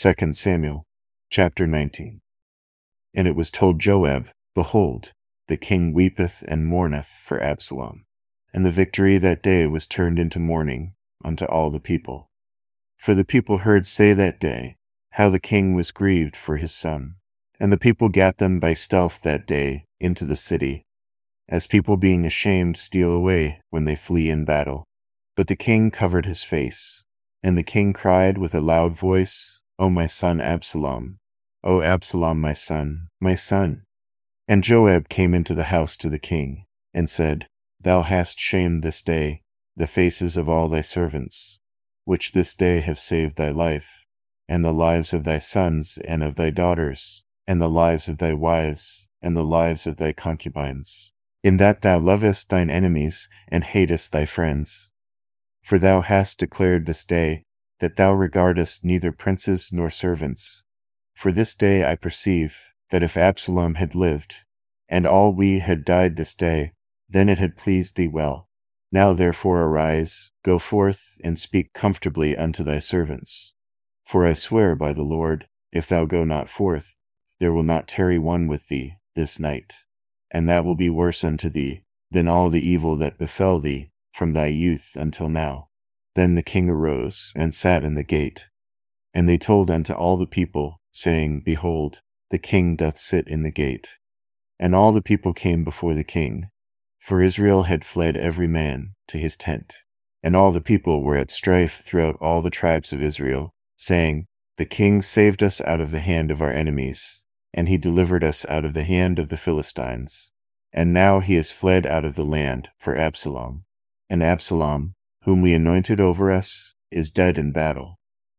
2 Samuel chapter 19. And it was told Joab, Behold, the king weepeth and mourneth for Absalom. And the victory that day was turned into mourning unto all the people. For the people heard say that day, how the king was grieved for his son. And the people gat them by stealth that day into the city, as people being ashamed steal away when they flee in battle. But the king covered his face. And the king cried with a loud voice, O my son Absalom! O Absalom, my son, my son! And Joab came into the house to the king, and said, Thou hast shamed this day the faces of all thy servants, which this day have saved thy life, and the lives of thy sons and of thy daughters, and the lives of thy wives, and the lives of thy concubines, in that thou lovest thine enemies and hatest thy friends. For thou hast declared this day that thou regardest neither princes nor servants. For this day I perceive that if Absalom had lived, and all we had died this day, then it had pleased thee well. Now therefore arise, go forth, and speak comfortably unto thy servants. For I swear by the Lord, if thou go not forth, there will not tarry one with thee this night, and that will be worse unto thee than all the evil that befell thee from thy youth until now. Then the king arose and sat in the gate. And they told unto all the people, saying, Behold, the king doth sit in the gate. And all the people came before the king, for Israel had fled every man to his tent. And all the people were at strife throughout all the tribes of Israel, saying, The king saved us out of the hand of our enemies, and he delivered us out of the hand of the Philistines. And now he is fled out of the land for Absalom. And Absalom, whom we anointed over us, is dead in battle.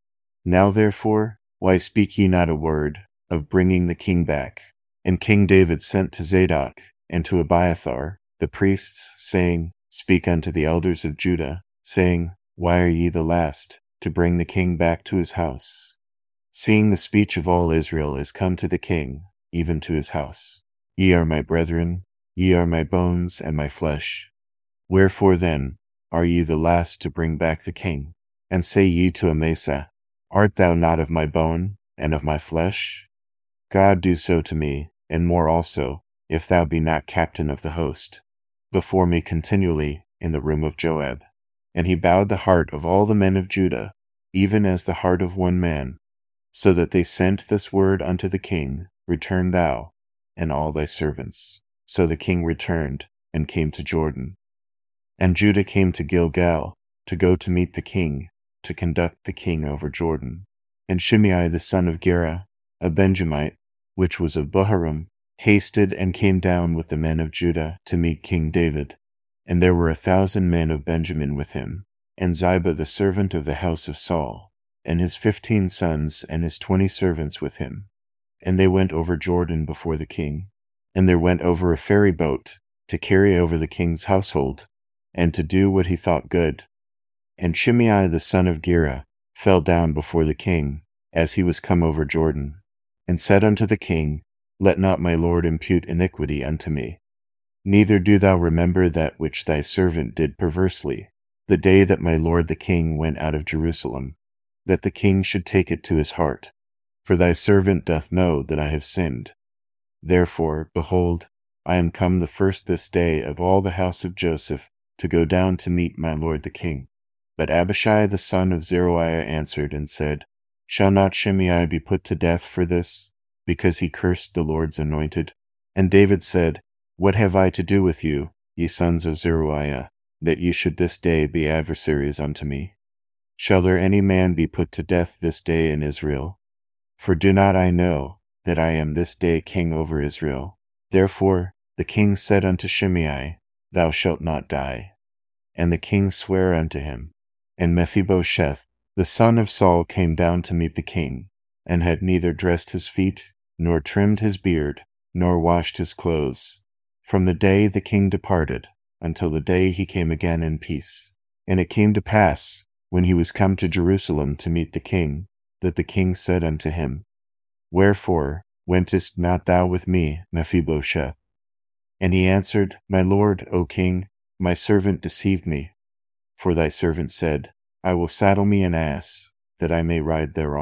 Now therefore, why speak ye not a word of bringing the king back? And King David sent to Zadok and to Abiathar, the priests, saying, Speak unto the elders of Judah, saying, Why are ye the last to bring the king back to his house? Seeing the speech of all Israel is come to the king, even to his house. Ye are my brethren, ye are my bones and my flesh. Wherefore then are ye the last to bring back the king? And say ye to Amasa, Art thou not of my bone and of my flesh? God do so to me, and more also, if thou be not captain of the host, before me continually in the room of Joab. And he bowed the heart of all the men of Judah, even as the heart of one man, so that they sent this word unto the king, Return thou, and all thy servants. So the king returned, and came to Jordan. And Judah came to Gilgal, to go to meet the king, to conduct the king over Jordan. And Shimei the son of Gera, a Benjamite, which was of Bahurim, hasted and came down with the men of Judah to meet King David. And there were 1,000 men of Benjamin with him, and Ziba the servant of the house of Saul, and his 15 sons and his 20 servants with him. And they went over Jordan before the king. And there went over a ferry boat to carry over the king's household, and to do what he thought good. And Shimei the son of Gera fell down before the king, as he was come over Jordan, and said unto the king, Let not my lord impute iniquity unto me. Neither do thou remember that which thy servant did perversely, the day that my lord the king went out of Jerusalem, that the king should take it to his heart. For thy servant doth know that I have sinned. Therefore, behold, I am come the first this day of all the house of Joseph to go down to meet my lord the king. But Abishai the son of Zeruiah answered and said, Shall not Shimei be put to death for this, because he cursed the Lord's anointed? And David said, What have I to do with you, ye sons of Zeruiah, that ye should this day be adversaries unto me? Shall there any man be put to death this day in Israel? For do not I know that I am this day king over Israel? Therefore the king said unto Shimei, Thou shalt not die. And the king sware unto him. And Mephibosheth, the son of Saul, came down to meet the king, and had neither dressed his feet, nor trimmed his beard, nor washed his clothes, from the day the king departed, until the day he came again in peace. And it came to pass, when he was come to Jerusalem to meet the king, that the king said unto him, Wherefore wentest not thou with me, Mephibosheth? And he answered, My lord, O king, my servant deceived me. For thy servant said, I will saddle me an ass, that I may ride thereon.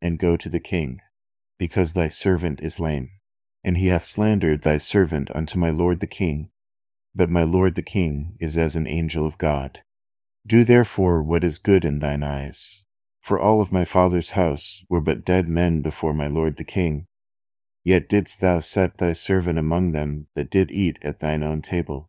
and go to the king, because thy servant is lame. And he hath slandered thy servant unto my lord the king, but my lord the king is as an angel of God. Do therefore what is good in thine eyes. For all of my father's house were but dead men before my lord the king. Yet didst thou set thy servant among them that did eat at thine own table.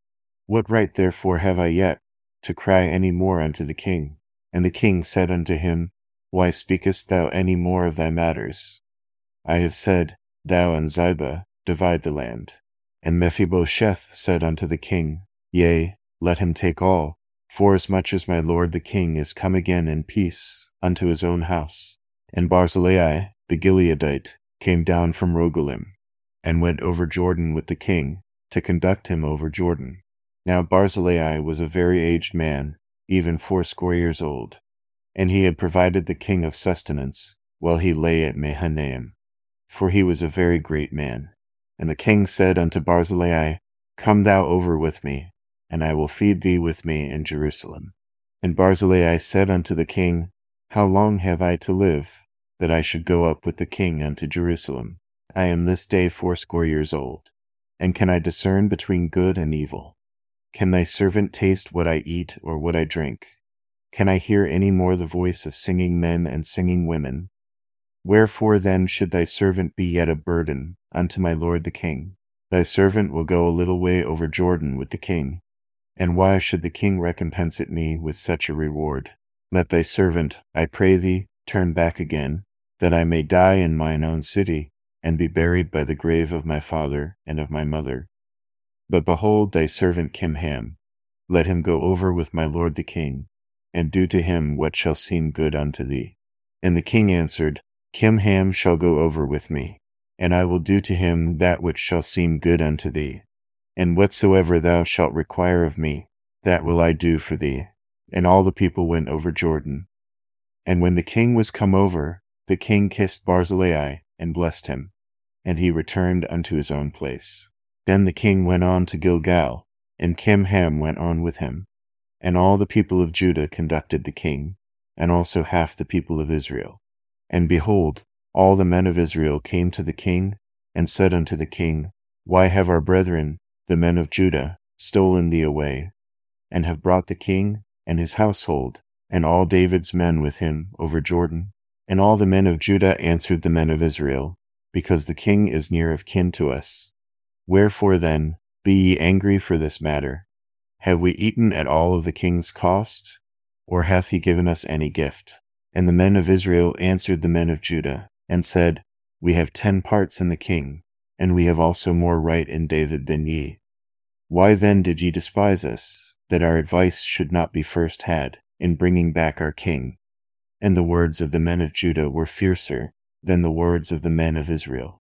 What right therefore have I yet to cry any more unto the king? And the king said unto him, Why speakest thou any more of thy matters? I have said, Thou and Ziba divide the land. And Mephibosheth said unto the king, Yea, let him take all, forasmuch as my lord the king is come again in peace unto his own house. And Barzillai the Gileadite came down from Rogelim, and went over Jordan with the king, to conduct him over Jordan. Now Barzillai was a very aged man, even 80 years old, and he had provided the king of sustenance, while he lay at Mahanaim, for he was a very great man. And the king said unto Barzillai, Come thou over with me, and I will feed thee with me in Jerusalem. And Barzillai said unto the king, How long have I to live, that I should go up with the king unto Jerusalem? I am this day 80 years old, and can I discern between good and evil? Can thy servant taste what I eat or what I drink? Can I hear any more the voice of singing men and singing women? Wherefore then should thy servant be yet a burden unto my lord the king? Thy servant will go a little way over Jordan with the king, and why should the king recompense it me with such a reward? Let thy servant, I pray thee, turn back again, that I may die in mine own city, and be buried by the grave of my father and of my mother. But behold thy servant Kimham, let him go over with my lord the king, and do to him what shall seem good unto thee. And the king answered, Kimham shall go over with me, and I will do to him that which shall seem good unto thee. And whatsoever thou shalt require of me, that will I do for thee. And all the people went over Jordan. And when the king was come over, the king kissed Barzillai and blessed him, and he returned unto his own place. Then the king went on to Gilgal, and Kimham went on with him. And all the people of Judah conducted the king, and also half the people of Israel. And behold, all the men of Israel came to the king, and said unto the king, Why have our brethren, the men of Judah, stolen thee away, and have brought the king and his household, and all David's men with him, over Jordan? And all the men of Judah answered the men of Israel, Because the king is near of kin to us. Wherefore then, be ye angry for this matter? Have we eaten at all of the king's cost, or hath he given us any gift? And the men of Israel answered the men of Judah, and said, We have 10 parts in the king, and we have also more right in David than ye. Why then did ye despise us, that our advice should not be first had in bringing back our king? And the words of the men of Judah were fiercer than the words of the men of Israel.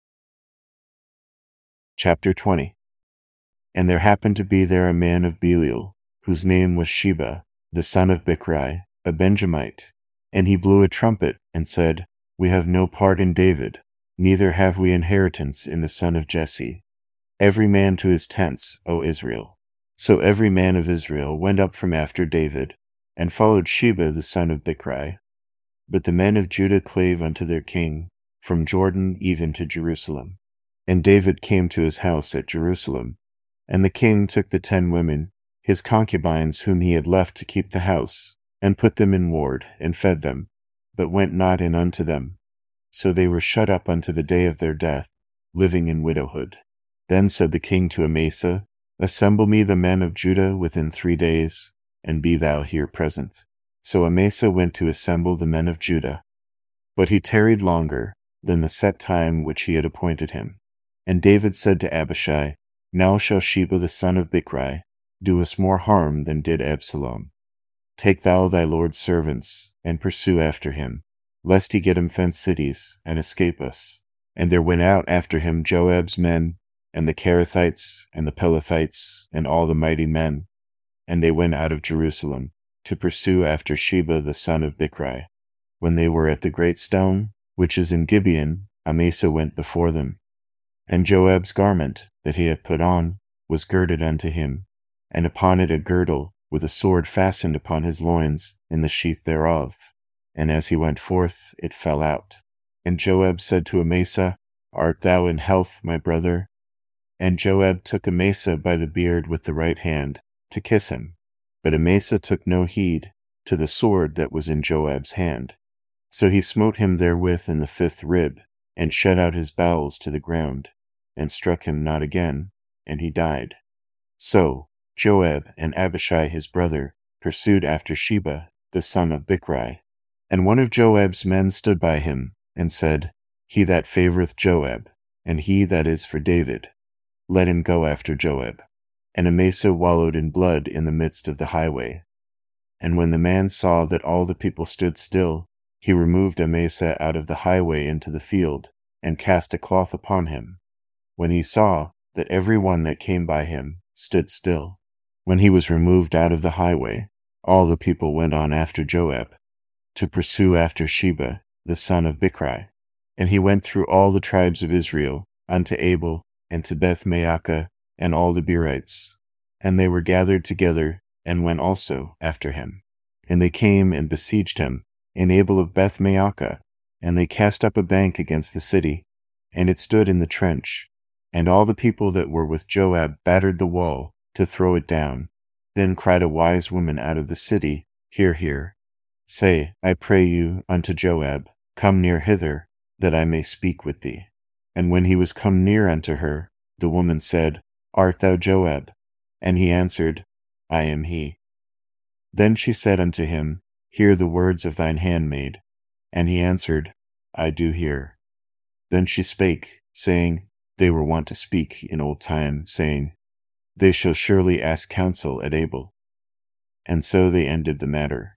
Chapter 20. And there happened to be there a man of Belial, whose name was Sheba, the son of Bichri, a Benjamite. And he blew a trumpet, and said, We have no part in David, neither have we inheritance in the son of Jesse. Every man to his tents, O Israel. So every man of Israel went up from after David, and followed Sheba the son of Bichri. But the men of Judah clave unto their king, from Jordan even to Jerusalem. And David came to his house at Jerusalem. And the king took the 10 women, his concubines whom he had left to keep the house, and put them in ward, and fed them, but went not in unto them. So they were shut up unto the day of their death, living in widowhood. Then said the king to Amasa, Assemble me the men of Judah within 3 days, and be thou here present. So Amasa went to assemble the men of Judah. But he tarried longer than the set time which he had appointed him. And David said to Abishai, Now shall Sheba the son of Bichri do us more harm than did Absalom. Take thou thy lord's servants, and pursue after him, lest he get him fenced cities, and escape us. And there went out after him Joab's men, and the Cherethites, and the Pelethites, and all the mighty men. And they went out of Jerusalem, to pursue after Sheba the son of Bichri. When they were at the great stone, which is in Gibeon, Amasa went before them. And Joab's garment, that he had put on, was girded unto him, and upon it a girdle, with a sword fastened upon his loins, in the sheath thereof. and as he went forth, it fell out. And Joab said to Amasa, Art thou in health, my brother? And Joab took Amasa by the beard with the right hand, to kiss him. But Amasa took no heed to the sword that was in Joab's hand. So he smote him therewith in the 5th rib, and shut out his bowels to the ground, and struck him not again, and he died. So Joab and Abishai his brother pursued after Sheba, the son of Bichri. And one of Joab's men stood by him, and said, He that favoureth Joab, and he that is for David, let him go after Joab. And Amasa wallowed in blood in the midst of the highway. And when the man saw that all the people stood still, he removed Amasa out of the highway into the field, and cast a cloth upon him. When he saw that every one that came by him stood still, when he was removed out of the highway, all the people went on after Joab, to pursue after Sheba, the son of Bichri. And he went through all the tribes of Israel, unto Abel, and to Beth-maachah, and all the Berites. And they were gathered together, and went also after him. And they came and besieged him, in Abel of Beth-maachah, and they cast up a bank against the city, and it stood in the trench. And all the people that were with Joab battered the wall, to throw it down. Then cried a wise woman out of the city, Hear, hear. Say, I pray you, unto Joab, Come near hither, that I may speak with thee. And when he was come near unto her, the woman said, Art thou Joab? And he answered, I am he. Then she said unto him, Hear the words of thine handmaid. And he answered, I do hear. Then she spake, saying, They were wont to speak in old time, saying, They shall surely ask counsel at Abel. And so they ended the matter.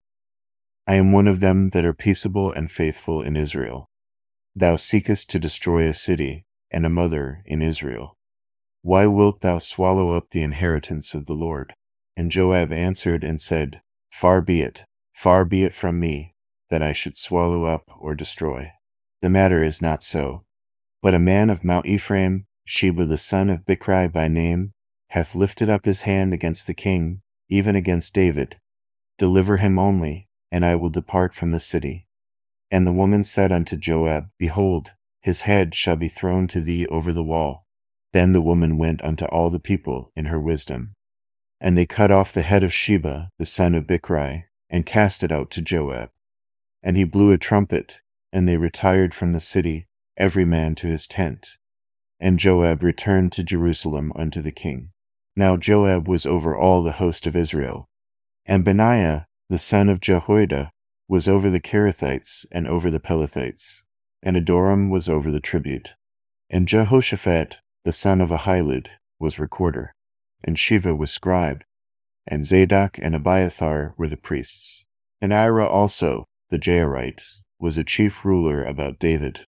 I am one of them that are peaceable and faithful in Israel. Thou seekest to destroy a city, and a mother in Israel. Why wilt thou swallow up the inheritance of the Lord? And Joab answered and said, far be it from me, that I should swallow up or destroy. The matter is not so. But a man of Mount Ephraim, Sheba the son of Bichri by name, hath lifted up his hand against the king, even against David. Deliver him only, and I will depart from the city. And the woman said unto Joab, Behold, his head shall be thrown to thee over the wall. Then the woman went unto all the people in her wisdom. And they cut off the head of Sheba, the son of Bichri, and cast it out to Joab. And he blew a trumpet, and they retired from the city, every man to his tent. And Joab returned to Jerusalem unto the king. Now Joab was over all the host of Israel. And Benaiah, the son of Jehoiada, was over the Kerethites and over the Pelethites. And Adoram was over the tribute. And Jehoshaphat, the son of Ahilud, was recorder. And Sheva was scribe. And Zadok and Abiathar were the priests. And Ira also, the Jairite, was a chief ruler about David.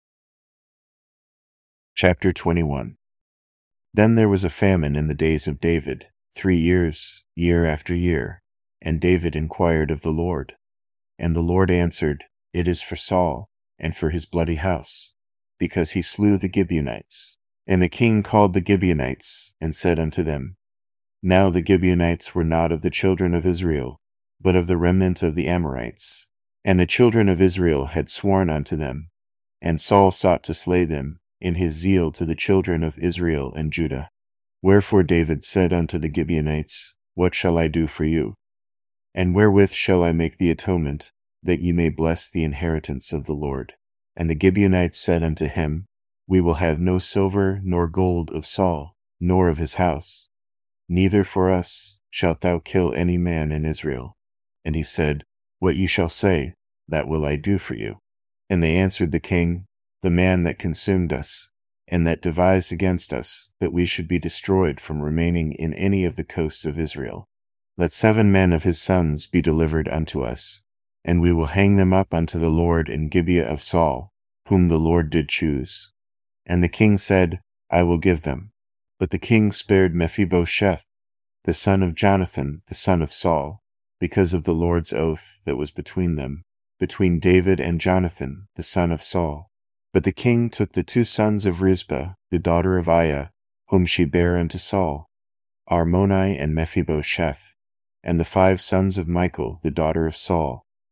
Chapter 21. Then there was a famine in the days of David, 3 years, year after year. And David inquired of the Lord. And the Lord answered, It is for Saul, and for his bloody house, because he slew the Gibeonites. And the king called the Gibeonites, and said unto them, Now the Gibeonites were not of the children of Israel, but of the remnant of the Amorites. And the children of Israel had sworn unto them. And Saul sought to slay them, in his zeal to the children of Israel and Judah. Wherefore David said unto the Gibeonites, What shall I do for you? And wherewith shall I make the atonement, that ye may bless the inheritance of the Lord? And the Gibeonites said unto him, We will have no silver nor gold of Saul, nor of his house. Neither for us shalt thou kill any man in Israel. And he said, What ye shall say, that will I do for you. And they answered the king, The man that consumed us, and that devised against us, that we should be destroyed from remaining in any of the coasts of Israel. Let 7 men of his sons be delivered unto us, and we will hang them up unto the Lord in Gibeah of Saul, whom the Lord did choose. And the king said, I will give them. But the king spared Mephibosheth, the son of Jonathan, the son of Saul, because of the Lord's oath that was between them, between David and Jonathan, the son of Saul. But the king took the 2 sons of Rizpah, the daughter of Aiah, whom she bare unto Saul, Armoni and Mephibosheth, and the 5 sons of Michal, the daughter of Saul,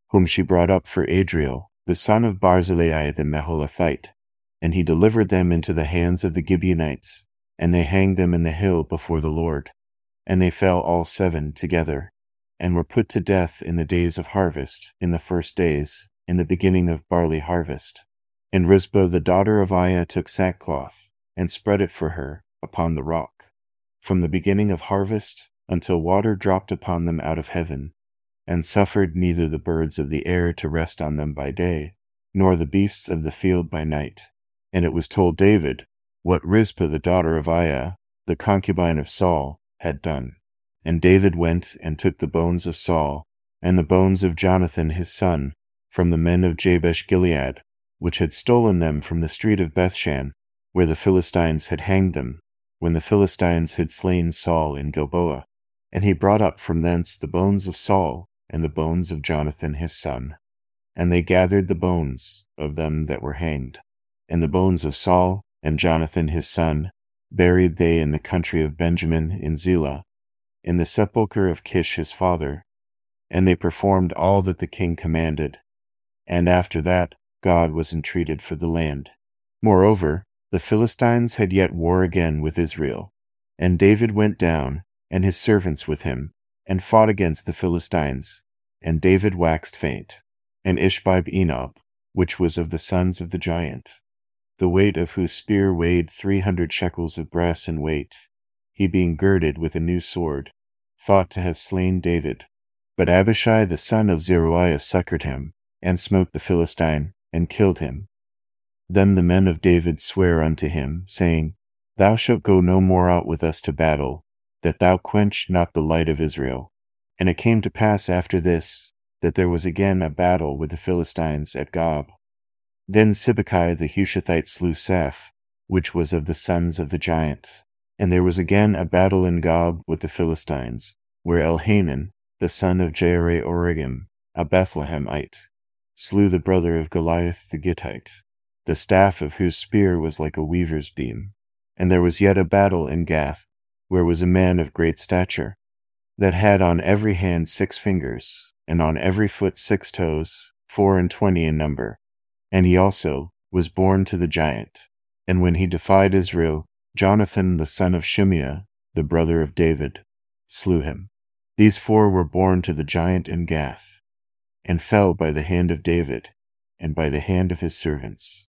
whom she brought up for Adriel, the son of Barzillai the Meholathite. And he delivered them into the hands of the Gibeonites, and they hanged them in the hill before the Lord. And they fell all 7 together, and were put to death in the days of harvest, in the first days, in the beginning of barley harvest. And Rizpah the daughter of Aiah took sackcloth, and spread it for her upon the rock, from the beginning of harvest until water dropped upon them out of heaven, and suffered neither the birds of the air to rest on them by day, nor the beasts of the field by night. And it was told David what Rizpah the daughter of Aiah, the concubine of Saul, had done. And David went and took the bones of Saul, and the bones of Jonathan his son, from the men of Jabesh Gilead, which had stolen them from the street of Bethshan, where the Philistines had hanged them, when the Philistines had slain Saul in Gilboa. And he brought up from thence the bones of Saul, and the bones of Jonathan his son. And they gathered the bones of them that were hanged. And the bones of Saul and Jonathan his son buried they in the country of Benjamin in Zelah, in the sepulchre of Kish his father. And they performed all that the king commanded. And after that God was entreated for the land. Moreover, the Philistines had yet war again with Israel. And David went down, and his servants with him, and fought against the Philistines. And David waxed faint. And Ishbi-Benob, which was of the sons of the giant, the weight of whose spear weighed 300 shekels of brass in weight, he being girded with a new sword, thought to have slain David. But Abishai the son of Zeruiah succored him, and smote the Philistine, and killed him. Then the men of David sware unto him, saying, Thou shalt go no more out with us to battle, that thou quench not the light of Israel. And it came to pass after this, that there was again a battle with the Philistines at Gob. Then Sibbecai the Hushathite slew Saph, which was of the sons of the giant. And there was again a battle in Gob with the Philistines, where Elhanan, the son of Jaare-Oregim, a Bethlehemite, slew the brother of Goliath the Gittite, the staff of whose spear was like a weaver's beam. And there was yet a battle in Gath, where was a man of great stature, that had on every hand 6 fingers, and on every foot 6 toes, 24 in number. And he also was born to the giant. And when he defied Israel, Jonathan the son of Shimeah, the brother of David, slew him. These 4 were born to the giant in Gath, and fell by the hand of David, and by the hand of his servants.